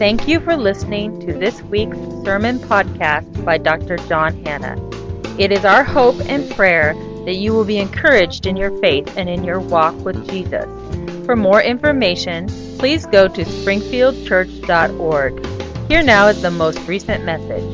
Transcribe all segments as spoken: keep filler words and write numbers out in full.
Thank you for listening to this week's sermon podcast by Doctor John Hanna. It is our hope and prayer that you will be encouraged in your faith and in your walk with Jesus. For more information, please go to springfield church dot org. Here now is the most recent message.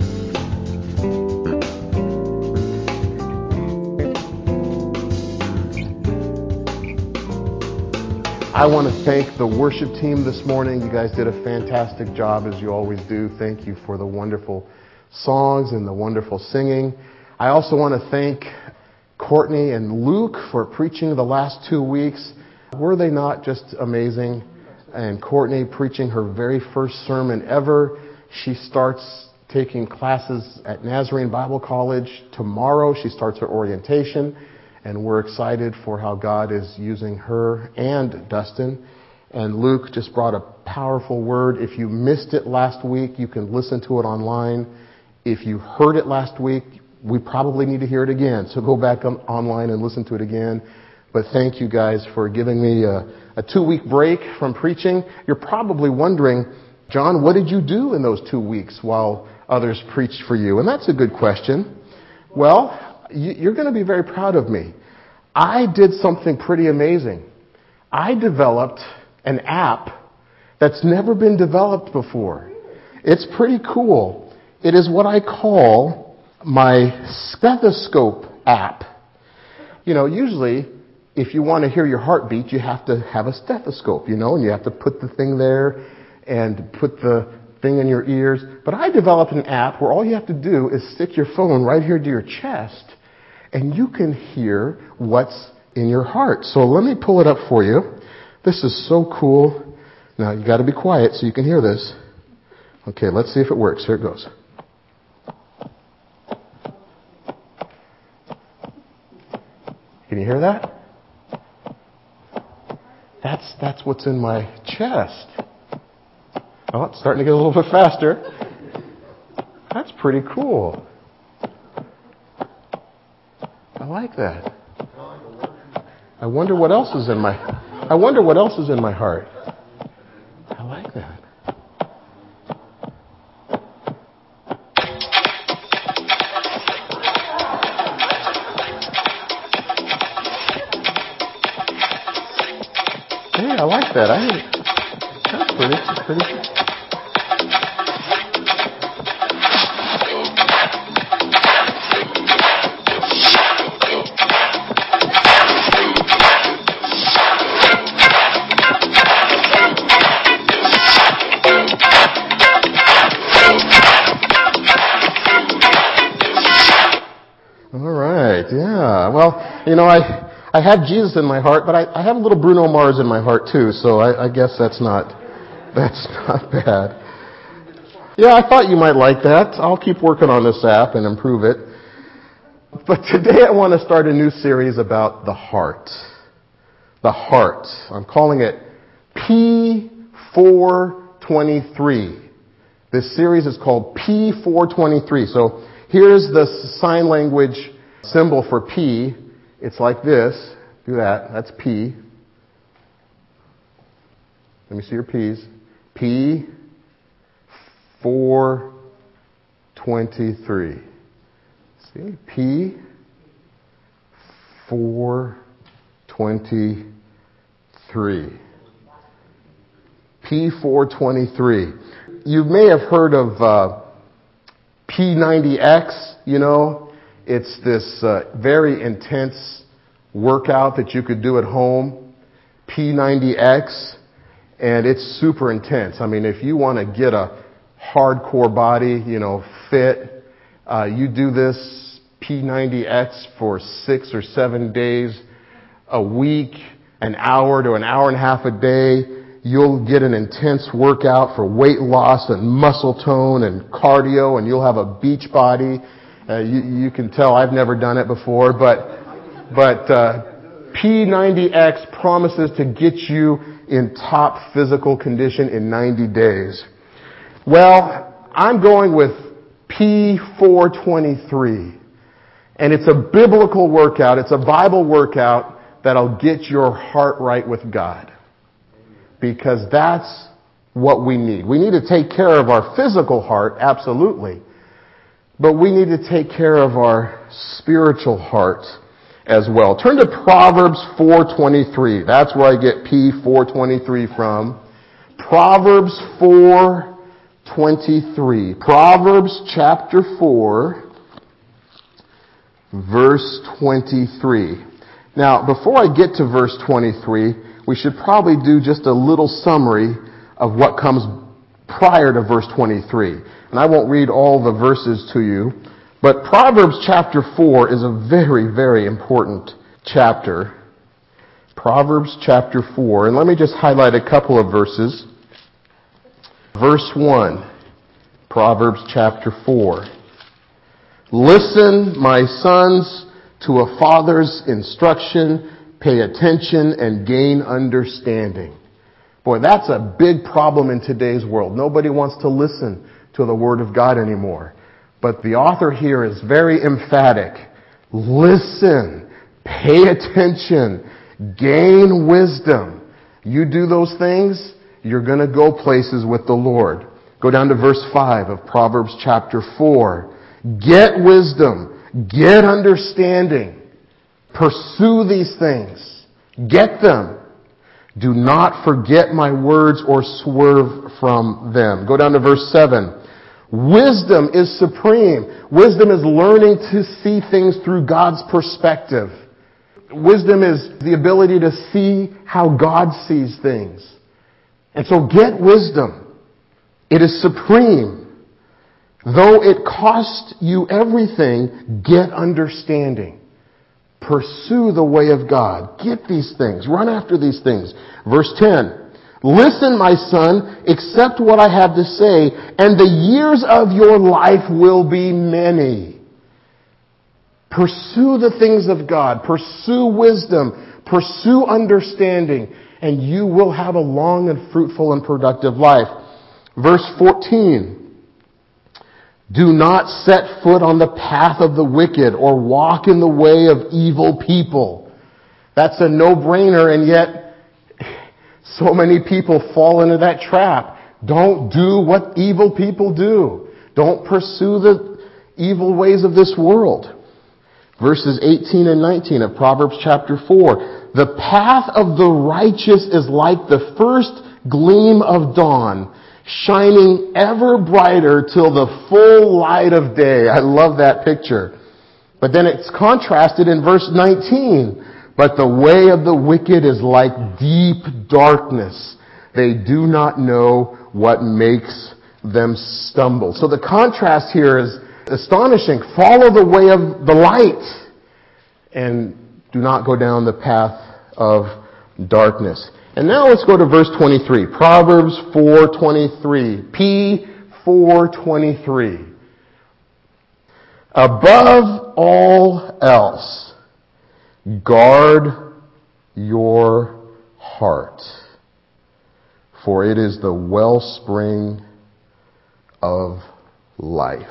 I want to thank the worship team this morning. You guys did a fantastic job, as you always do. Thank you for the wonderful songs and the wonderful singing. I also want to thank Courtney and Luke for preaching the last two weeks. Were they not just amazing? And Courtney preaching her very first sermon ever. She starts taking classes at Nazarene Bible College tomorrow. She starts her orientation. And we're excited for how God is using her and Dustin. And Luke just brought a powerful word. If you missed it last week, you can listen to it online. If you heard it last week, we probably need to hear it again. So go back on, online and listen to it again. But thank you guys for giving me a, a two-week break from preaching. You're probably wondering, John, what did you do in those two weeks while others preached for you? And that's a good question. Well, you're going to be very proud of me. I did something pretty amazing. I developed an app that's never been developed before. It's pretty cool. It is what I call my stethoscope app. You know, usually if you want to hear your heartbeat, you have to have a stethoscope, you know, and you have to put the thing there and put the thing in your ears. But I developed an app where all you have to do is stick your phone right here to your chest, and you can hear what's in your heart. So let me pull it up for you. This is so cool. Now, you got to be quiet so you can hear this. Okay, let's see if it works. Here it goes. Can you hear that? That's that's what's in my chest. Oh, it's starting to get a little bit faster. That's pretty cool. I like that. I wonder what else is in my I wonder what else is in my heart. I like that. Hey, I like that. I that's pretty pretty Yeah, well, you know, I I have Jesus in my heart, but I, I have a little Bruno Mars in my heart too, so I, I guess that's not that's not bad. Yeah, I thought you might like that. I'll keep working on this app and improve it. But today I want to start a new series about the heart. The heart. I'm calling it P four twenty-three. This series is called P four twenty-three. So here's the sign language symbol for P. It's like this. Do that. That's P. Let me see your P's. P four twenty-three. See? P four twenty-three. P four twenty-three. You may have heard of uh, P ninety X, you know. It's this uh, very intense workout that you could do at home, P ninety X, and it's super intense. I mean, if you want to get a hardcore body, you know, fit, uh, you do this P ninety X for six or seven days a week, an hour to an hour and a half a day. You'll get an intense workout for weight loss and muscle tone and cardio, and you'll have a beach body. Uh, you, you can tell I've never done it before, but but uh, P ninety X promises to get you in top physical condition in ninety days. Well, I'm going with P four twenty-three, and it's a biblical workout. It's a Bible workout that'll get your heart right with God, because that's what we need. We need to take care of our physical heart, absolutely. But we need to take care of our spiritual heart as well. Turn to Proverbs four twenty-three. That's where I get P four twenty-three from. Proverbs four twenty-three. Proverbs chapter four, verse twenty-three. Now, before I get to verse twenty-three, we should probably do just a little summary of what comes prior to verse twenty-three. And I won't read all the verses to you, but Proverbs chapter four is a very, very important chapter. Proverbs chapter four, and let me just highlight a couple of verses. Verse one, Proverbs chapter four. Listen, my sons, to a father's instruction, pay attention and gain understanding. Boy, that's a big problem in today's world. Nobody wants to listen to the Word of God anymore. But the author here is very emphatic. Listen, pay attention, gain wisdom. You do those things, you're going to go places with the Lord. Go down to verse five of Proverbs chapter four. Get wisdom, get understanding. Pursue these things. Get them. Do not forget my words or swerve from them. Go down to verse seven. Wisdom is supreme. Wisdom is learning to see things through God's perspective. Wisdom is the ability to see how God sees things. And so get wisdom. It is supreme. Though it costs you everything, get understanding. Pursue the way of God. Get these things. Run after these things. Verse ten. Listen, my son, accept what I have to say, and the years of your life will be many. Pursue the things of God. Pursue wisdom. Pursue understanding, and you will have a long and fruitful and productive life. Verse fourteen. Do not set foot on the path of the wicked or walk in the way of evil people. That's a no-brainer, and yet so many people fall into that trap. Don't do what evil people do. Don't pursue the evil ways of this world. Verses eighteen and nineteen of Proverbs chapter four. The path of the righteous is like the first gleam of dawn, shining ever brighter till the full light of day. I love that picture. But then it's contrasted in verse nineteen. But the way of the wicked is like deep darkness. They do not know what makes them stumble. So the contrast here is astonishing. Follow the way of the light and do not go down the path of darkness. And now let's go to verse twenty-three. Proverbs four twenty-three. P four twenty-three. Above all else, guard your heart, for it is the wellspring of life.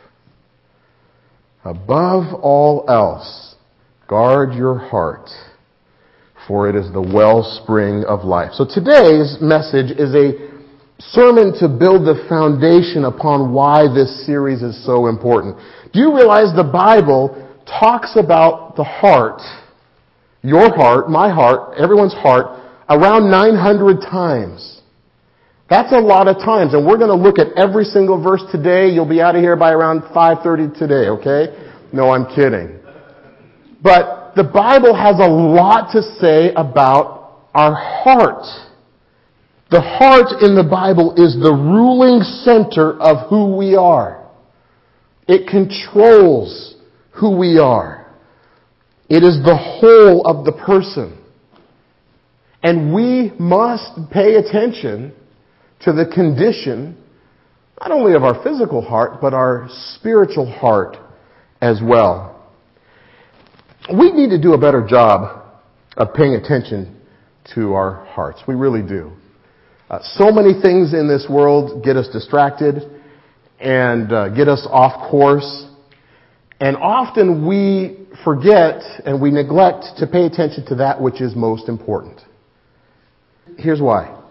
Above all else, guard your heart, for it is the wellspring of life. So today's message is a sermon to build the foundation upon why this series is so important. Do you realize the Bible talks about the heart, your heart, my heart, everyone's heart, around nine hundred times. That's a lot of times, and we're going to look at every single verse today. You'll be out of here by around five thirty today, okay? No, I'm kidding. But the Bible has a lot to say about our heart. The heart in the Bible is the ruling center of who we are. It controls who we are. It is the whole of the person. And we must pay attention to the condition, not only of our physical heart, but our spiritual heart as well. We need to do a better job of paying attention to our hearts. We really do. Uh, so many things in this world get us distracted and uh, get us off course. And often we forget and we neglect to pay attention to that which is most important. Here's why.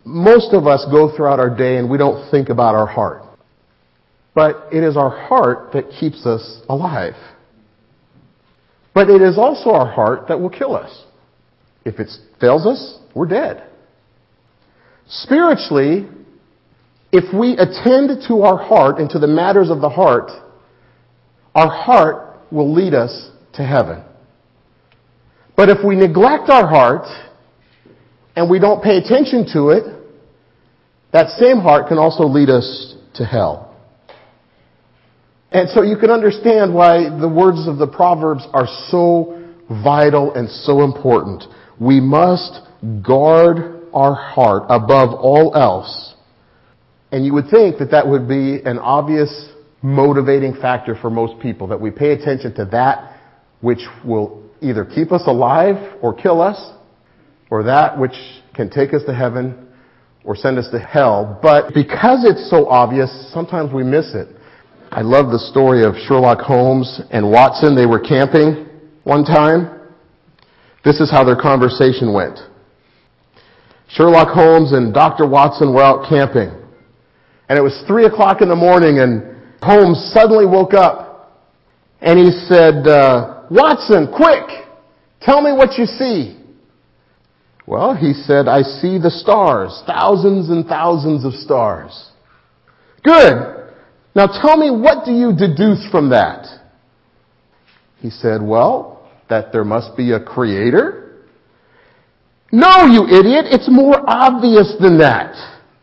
most of us go throughout our day and we don't think about our heart. But it is our heart that keeps us alive. But it is also our heart that will kill us. If it fails us, we're dead. Spiritually, if we attend to our heart and to the matters of the heart, our heart will lead us to heaven. But if we neglect our heart and we don't pay attention to it, that same heart can also lead us to hell. And so you can understand why the words of the Proverbs are so vital and so important. We must guard our heart above all else. And you would think that that would be an obvious motivating factor for most people, that we pay attention to that which will either keep us alive or kill us, or that which can take us to heaven or send us to hell. But because it's so obvious, sometimes we miss it. I love the story of Sherlock Holmes and Watson. They were camping one time. This is how their conversation went. Sherlock Holmes and Doctor Watson were out camping. And it was three o'clock in the morning, and Holmes suddenly woke up. And he said, uh, Watson, quick, tell me what you see. Well, he said, I see the stars, thousands and thousands of stars. Good. Now tell me, what do you deduce from that? He said, well, that there must be a creator. No, you idiot, it's more obvious than that.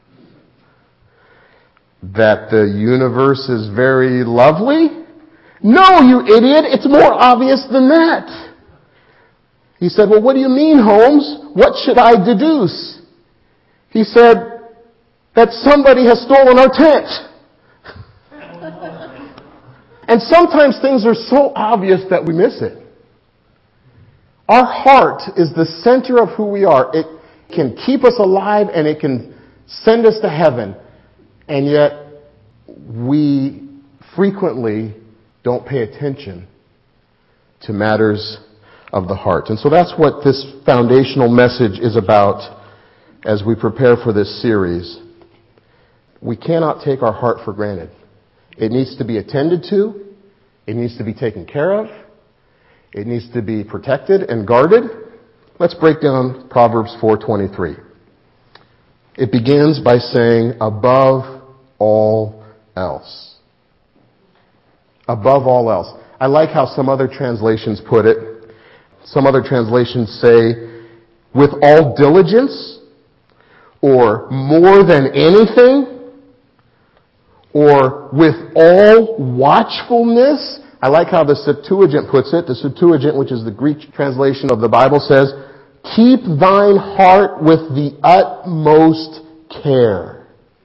That the universe is very lovely? No, you idiot, it's more obvious than that. He said, well, what do you mean, Holmes? What should I deduce? He said, that somebody has stolen our tent. And sometimes things are so obvious that we miss it. Our heart is the center of who we are. It can keep us alive and it can send us to heaven. And yet, we frequently don't pay attention to matters of the heart. And so that's what this foundational message is about as we prepare for this series. We cannot take our heart for granted. It needs to be attended to. It needs to be taken care of. It needs to be protected and guarded. Let's break down Proverbs four twenty-three. It begins by saying, above all else. Above all else. I like how some other translations put it. Some other translations say, with all diligence, or more than anything, or with all watchfulness. I like how the Septuagint puts it. The Septuagint, which is the Greek translation of the Bible, says, keep thine heart with the utmost care.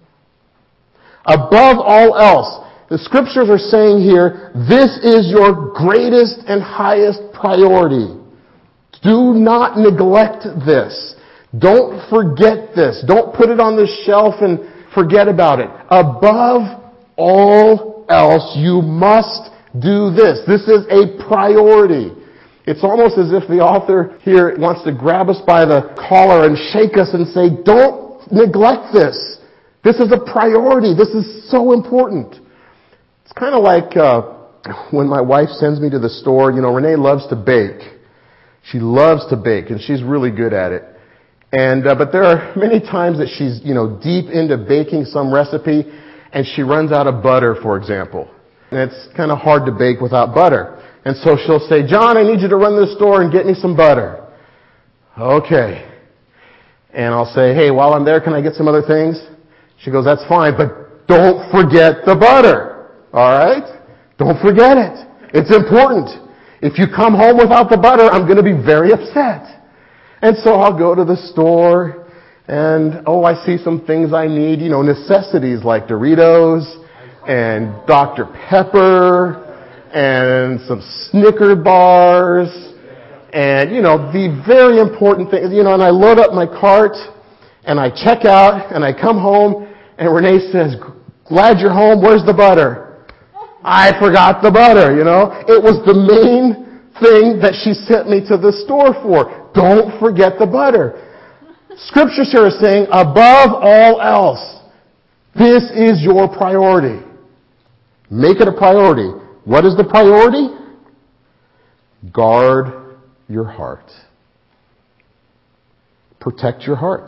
Above all else, the scriptures are saying here, this is your greatest and highest priority. Do not neglect this. Don't forget this. Don't put it on the shelf and forget about it. Above all else, you must do this. This is a priority. It's almost as if the author here wants to grab us by the collar and shake us and say, don't neglect this. This is a priority. This is so important. It's kind of like uh, when my wife sends me to the store. You know, Renee loves to bake. She loves to bake, and she's really good at it. And uh, but there are many times that she's, you know, deep into baking some recipe, and she runs out of butter, for example. And it's kind of hard to bake without butter. And so she'll say, John, I need you to run to the store and get me some butter. Okay. And I'll say, hey, while I'm there, can I get some other things? She goes, that's fine, but don't forget the butter. All right? Don't forget it. It's important. If you come home without the butter, I'm going to be very upset. And so I'll go to the store and, oh, I see some things I need, you know, necessities like Doritos and Doctor Pepper and some Snicker bars and, you know, the very important things, you know, and I load up my cart and I check out and I come home and Renee says, glad you're home, where's the butter? I forgot the butter, you know. It was the main thing that she sent me to the store for. Don't forget the butter. Scripture here is saying, above all else, this is your priority. Make it a priority. What is the priority? Guard your heart. Protect your heart.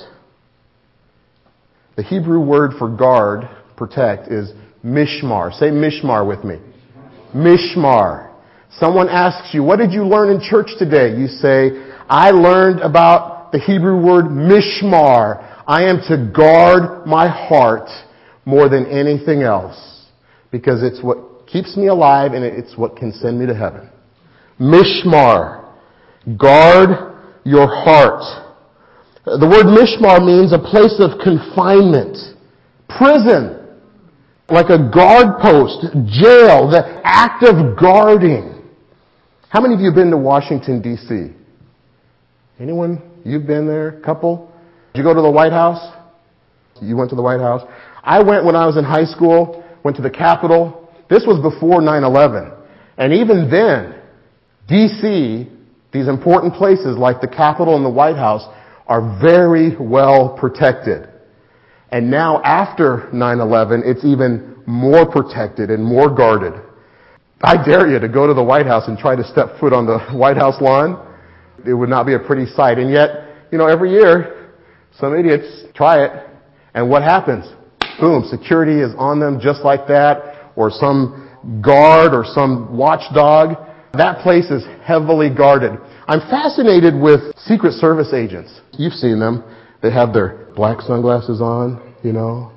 The Hebrew word for guard, protect, is mishmar. Say mishmar with me. Mishmar. Someone asks you, what did you learn in church today? You say, I learned about the Hebrew word mishmar. I am to guard my heart more than anything else, because it's what keeps me alive and it's what can send me to heaven. Mishmar. Guard your heart. The word mishmar means a place of confinement, prison, like a guard post, jail, the act of guarding. How many of you have been to Washington, D C? Anyone? You've been there? Couple? Did you go to the White House? You went to the White House? I went when I was in high school, went to the Capitol. This was before nine eleven. And even then, D C, these important places like the Capitol and the White House, are very well protected. And now after nine eleven, it's even more protected and more guarded. I dare you to go to the White House and try to step foot on the White House lawn. It would not be a pretty sight. And yet, you know, every year, some idiots try it. And what happens? Boom, security is on them just like that, or some guard or some watchdog. That place is heavily guarded. I'm fascinated with Secret Service agents. You've seen them. They have their black sunglasses on, you know.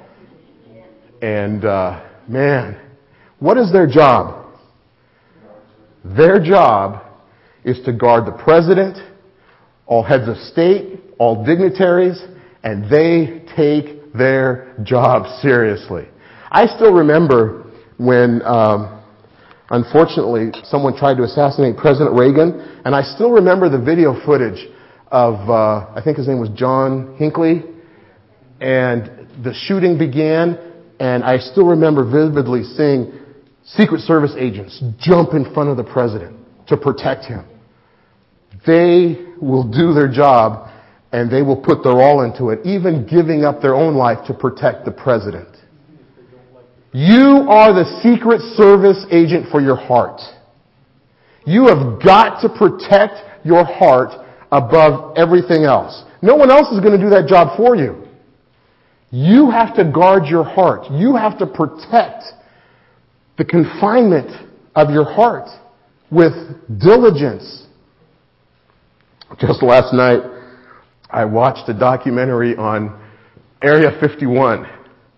And, uh, man, what is their job? Their job is to guard the president, all heads of state, all dignitaries, and they take their job seriously. I still remember when, um, unfortunately, someone tried to assassinate President Reagan, and I still remember the video footage of, uh, I think his name was John Hinckley, and the shooting began, and I still remember vividly seeing Secret Service agents jump in front of the president to protect him. They will do their job, and they will put their all into it, even giving up their own life to protect the president. You are the Secret Service agent for your heart. You have got to protect your heart above everything else. No one else is going to do that job for you. You have to guard your heart. You have to protect the confinement of your heart with diligence. Just last night, I watched a documentary on Area fifty-one.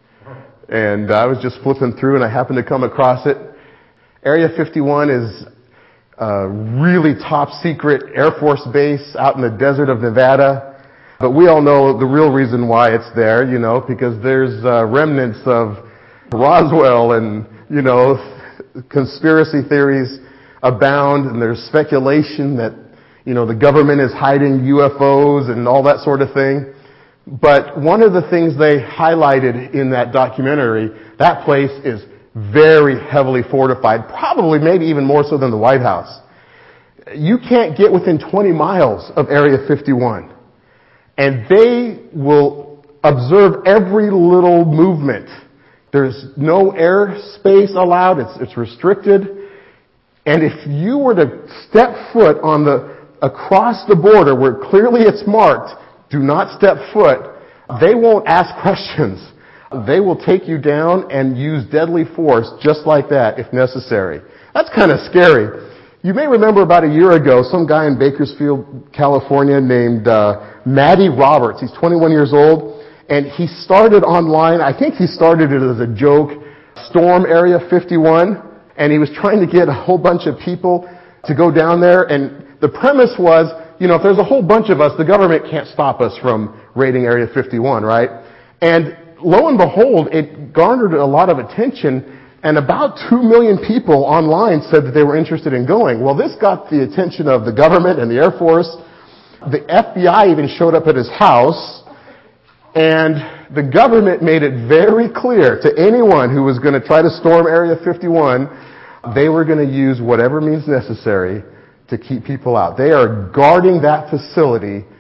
And I was just flipping through and I happened to come across it. Area fifty-one is a really top secret Air Force base out in the desert of Nevada. But we all know the real reason why it's there, you know, because there's uh, remnants of Roswell, and, you know, conspiracy theories abound, and there's speculation that, you know, the government is hiding U F Os and all that sort of thing. But one of the things they highlighted in that documentary, that place is very heavily fortified, probably maybe even more so than the White House. You can't get within twenty miles of Area fifty-one. And they will observe every little movement. There's no airspace allowed. It's, it's restricted. And if you were to step foot on the, across the border where clearly it's marked, do not step foot, they won't ask questions. They will take you down and use deadly force just like that if necessary. That's kind of scary. You may remember about a year ago, some guy in Bakersfield, California named uh, Matty Roberts. He's twenty-one years old, and he started online, I think he started it as a joke, Storm Area fifty-one, and he was trying to get a whole bunch of people to go down there, and the premise was, you know, if there's a whole bunch of us, the government can't stop us from raiding Area fifty-one, right? And lo and behold, it garnered a lot of attention, and about two million people online said that they were interested in going. Well, this got the attention of the government and the Air Force. The F B I even showed up at his house, and the government made it very clear to anyone who was going to try to storm Area fifty-one, they were going to use whatever means necessary to keep people out. They are guarding that facility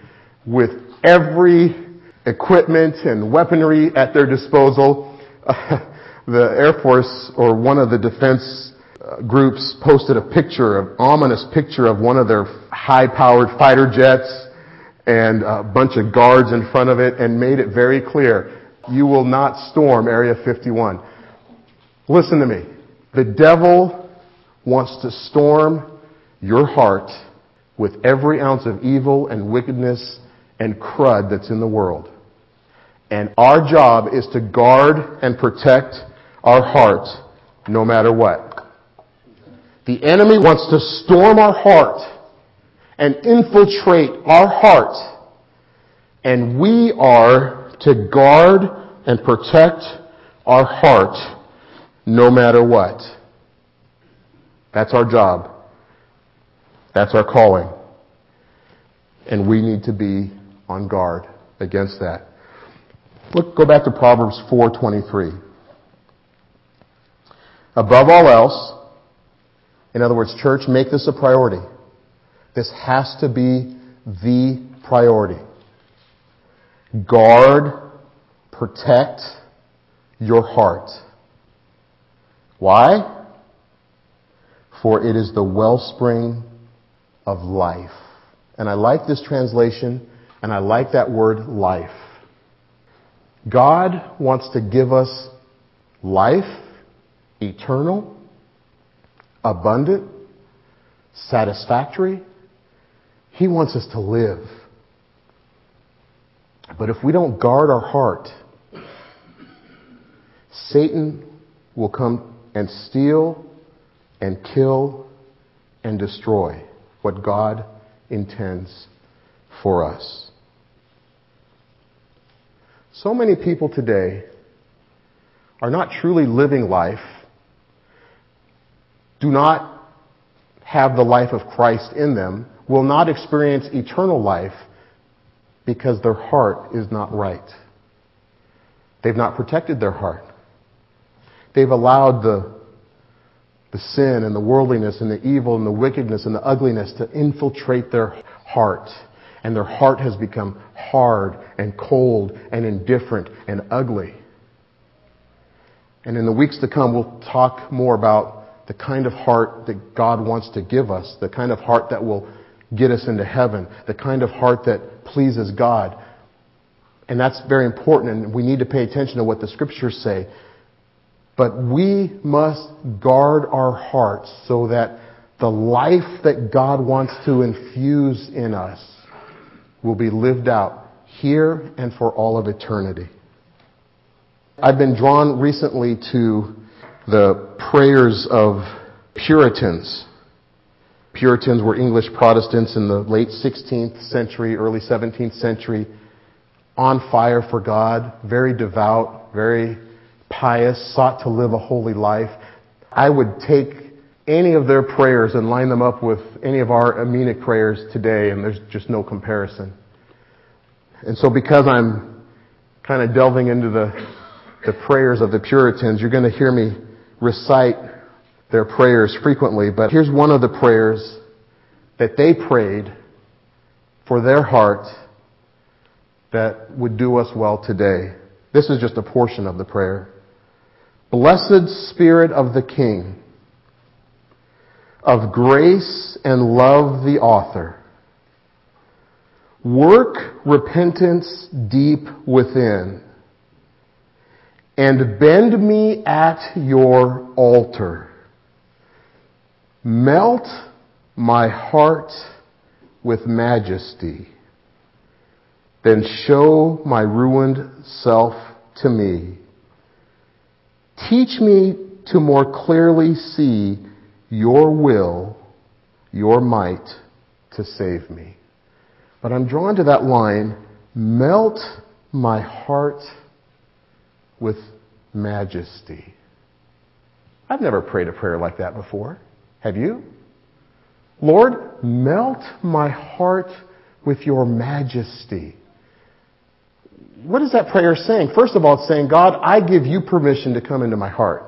with every equipment and weaponry at their disposal. Uh, the Air Force or one of the defense uh, groups posted a picture, an ominous picture of one of their high-powered fighter jets and a bunch of guards in front of it and made it very clear, you will not storm Area fifty-one. Listen to me. The devil wants to storm your heart with every ounce of evil and wickedness and crud that's in the world. And our job is to guard and protect our heart no matter what. The enemy wants to storm our heart and infiltrate our heart. And we are to guard and protect our heart no matter what. That's our job. That's our calling. And we need to be on guard against that. Look, go back to Proverbs four twenty-three. Above all else, in other words, church, make this a priority. This has to be the priority. Guard, protect your heart. Why? For it is the wellspring of life. And I like this translation, and I like that word life. God wants to give us life, eternal, abundant, satisfactory. He wants us to live. But if we don't guard our heart, Satan will come and steal and kill and destroy what God intends for us. So many people today are not truly living life, do not have the life of Christ in them, will not experience eternal life because their heart is not right. They've not protected their heart. They've allowed the, the sin and the worldliness and the evil and the wickedness and the ugliness to infiltrate their heart. And their heart has become hard and cold and indifferent and ugly. And in the weeks to come, we'll talk more about the kind of heart that God wants to give us, the kind of heart that will get us into heaven, the kind of heart that pleases God. And that's very important, and we need to pay attention to what the Scriptures say. But we must guard our hearts so that the life that God wants to infuse in us will be lived out here and for all of eternity. I've been drawn recently to the prayers of Puritans. Puritans were English Protestants in the late sixteenth century, early seventeenth century, on fire for God, very devout, very pious, sought to live a holy life. I would take any of their prayers and line them up with any of our Aminic prayers today, and there's just no comparison. And so because I'm kind of delving into the, the prayers of the Puritans, you're going to hear me recite their prayers frequently. But here's one of the prayers that they prayed for their heart that would do us well today. This is just a portion of the prayer. Blessed Spirit of the King, of grace and love the author, work repentance deep within, and bend me at your altar. Melt my heart with majesty, then show my ruined self to me. Teach me to more clearly see your will, your might to save me. But I'm drawn to that line, melt my heart with majesty. I've never prayed a prayer like that before. Have you? Lord, melt my heart with your majesty. What is that prayer saying? First of all, it's saying, God, I give you permission to come into my heart.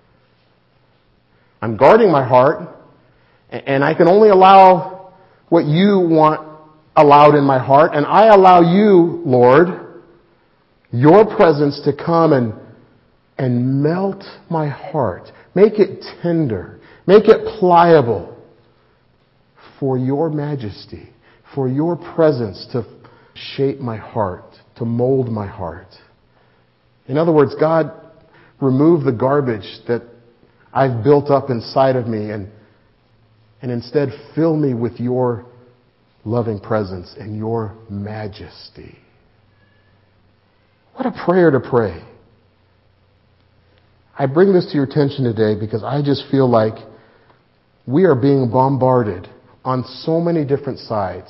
I'm guarding my heart, and I can only allow what you want allowed in my heart, and I allow you, Lord, your presence to come and, and melt my heart. Make it tender. Make it pliable for your majesty, for your presence to shape my heart, to mold my heart. In other words, God, remove the garbage that I've built up inside of me and, and instead fill me with your loving presence and your majesty. What a prayer to pray. I bring this to your attention today because I just feel like we are being bombarded on so many different sides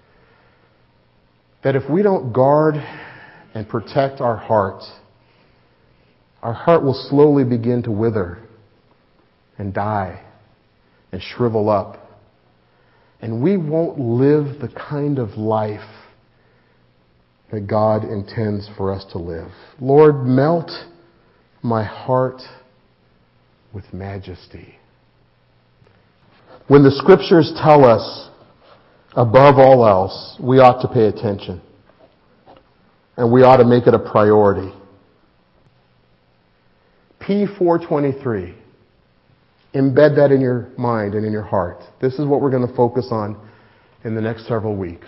that if we don't guard and protect our heart, our heart will slowly begin to wither and die and shrivel up. And we won't live the kind of life that God intends for us to live. Lord, melt my heart with majesty. When the Scriptures tell us, above all else, we ought to pay attention. And we ought to make it a priority. P four twenty-three. Embed that in your mind and in your heart. This is what we're going to focus on in the next several weeks.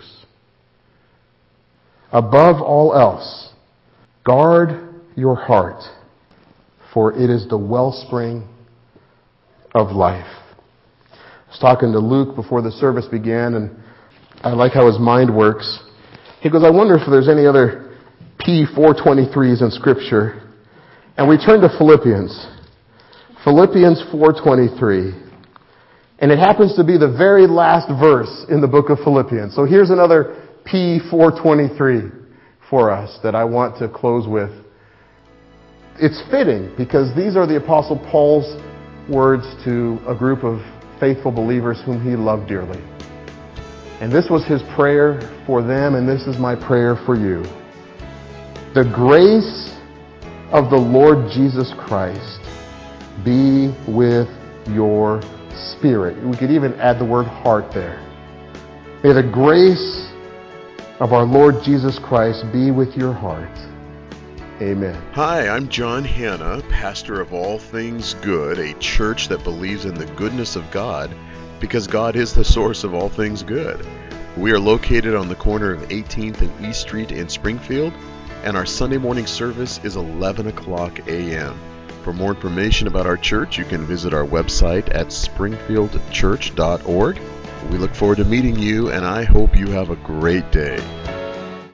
Above all else, guard your heart, for it is the wellspring of life. I was talking to Luke before the service began, and I like how his mind works. He goes, I wonder if there's any other P four twenty-threes in Scripture. And we turn to Philippians. Philippians four twenty-three. And it happens to be the very last verse in the book of Philippians. So here's another P four twenty-three for us that I want to close with. It's fitting because these are the Apostle Paul's words to a group of faithful believers whom he loved dearly. And this was his prayer for them, and this is my prayer for you. The grace of the Lord Jesus Christ be with your spirit. We could even add the word heart there. May the grace of our Lord Jesus Christ be with your heart. Amen. Hi, I'm John Hanna, pastor of All Things Good, a church that believes in the goodness of God because God is the source of all things good. We are located on the corner of eighteenth and East Street in Springfield, and our Sunday morning service is eleven o'clock a.m. For more information about our church, you can visit our website at springfield church dot org. We look forward to meeting you, and I hope you have a great day.